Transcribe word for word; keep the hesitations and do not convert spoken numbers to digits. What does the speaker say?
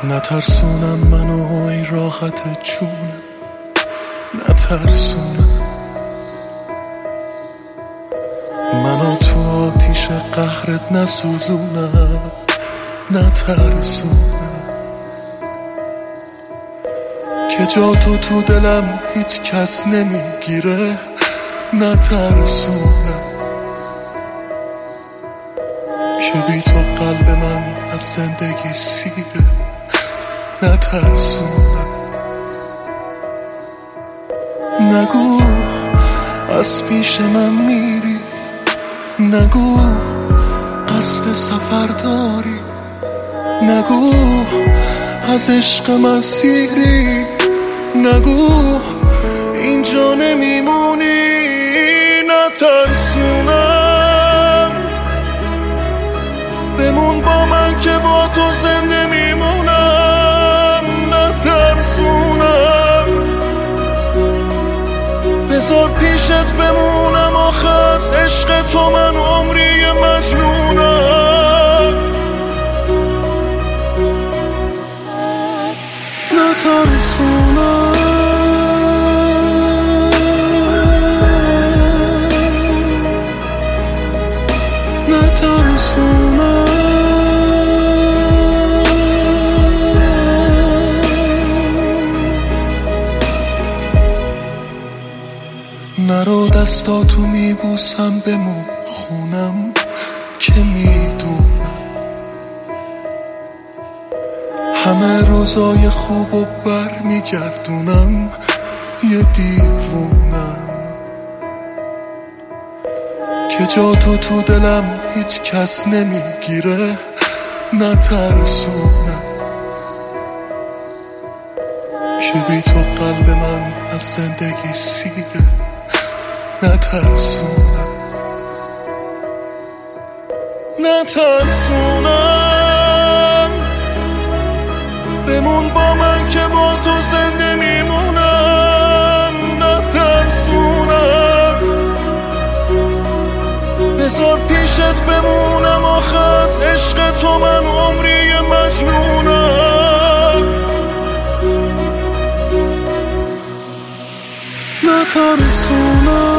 نترسونم منو ای راحت جونم، نترسونم منو تو آتیش قهرت نسوزونم، نترسونم که جا تو تو دلم هیچ کس نمیگیره، نترسونم که بی تو قلب من از زندگی سیره، نترسونم نگو از پیش من میری، نگو قصد سفر داری، نگو از عشق مسیری، نگو اینجا نمیمونی، نترسونم بمون با من که با تو زنده میمونم، نترسونم بذار پیشت بمونم، آخه از عشق تو من عمری مجنونم، نترسونم نترسونم نرو دستاتو میبوسم بمون خونم که میدونم همه روزای خوب و بر میگردونم، یه دیوونم که جا تو تو دلم هیچ کس نمیگیره، نترسونم که بی تو قلب من از زندگی سیره، نترسونم نترسونم بمون با من که با تو زنده میمونم، نترسونم بذار پیشت بمونم، آخه از عشق تو من عمری مجنونم، نترسونم